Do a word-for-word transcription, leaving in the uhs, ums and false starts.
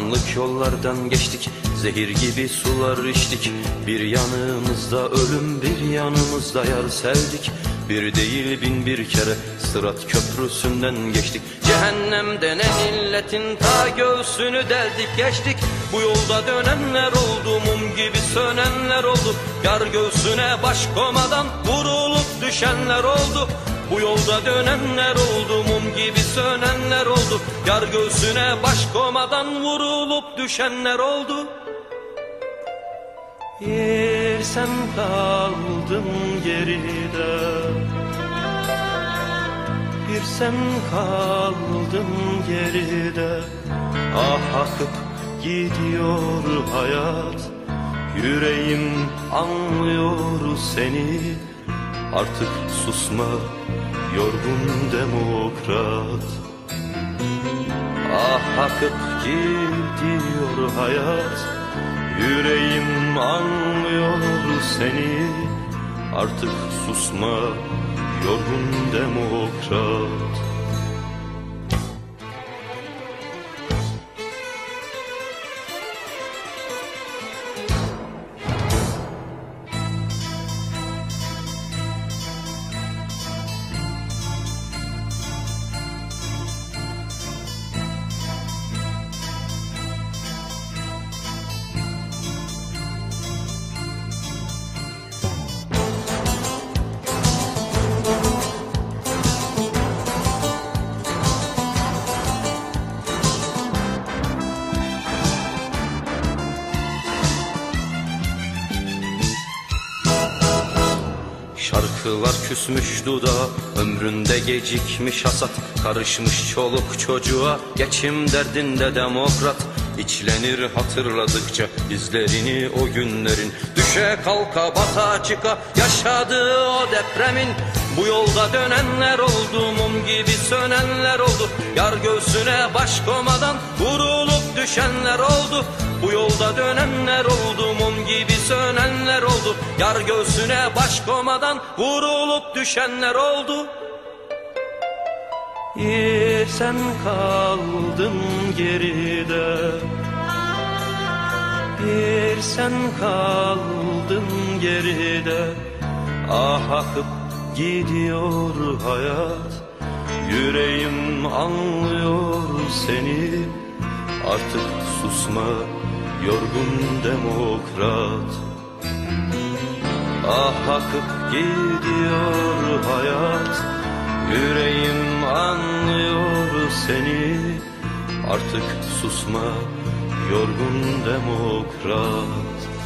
Karanlık yollardan geçtik, zehir gibi sular içtik. Bir yanımızda ölüm, bir yanımızda yar sevdik. Bir değil bin bir kere Sırat köprüsünden geçtik. Cehennemden en illetin ta göğsünü deldik geçtik. Bu yolda dönenler oldu, mum gibi sönenler oldu. Yar göğsüne baş komadan vurulup düşenler oldu. Bu yolda dönenler oldu, mum gibi sönenler oldu. Yar göğsüne baş komadan vurulup düşenler oldu. Bir sen kaldın geride, bir sen kaldın geride. Ah akıp gidiyor hayat, yüreğim anlıyor seni. Artık susma yorgun demokrat. Ah akıp gidiyor hayat, yüreğim anlıyor seni. Artık susma yorgun demokrat. Şarkılar küsmüş dudağa, ömründe gecikmiş hasat. Karışmış çoluk çocuğa, geçim derdinde demokrat. İçlenir hatırladıkça izlerini o günlerin. Düşe kalka bata çıka yaşadığı o depremin. Bu yolda dönenler oldu, mum gibi sönenler oldu. Yar göğsüne baş komadan vurulup düşenler oldu. Bu yolda dönenler oldu, mum gibi sönenler oldu. Yar göğsüne baş komadan vurulup düşenler oldu. Bir sen kaldın geride, bir sen kaldın geride. Ah akıp gidiyor hayat, yüreğim anlıyor seni. Artık susma yorgun demokrat. Ah akıp gidiyor hayat, yüreğim anlıyor seni. Artık susma yorgun demokrat.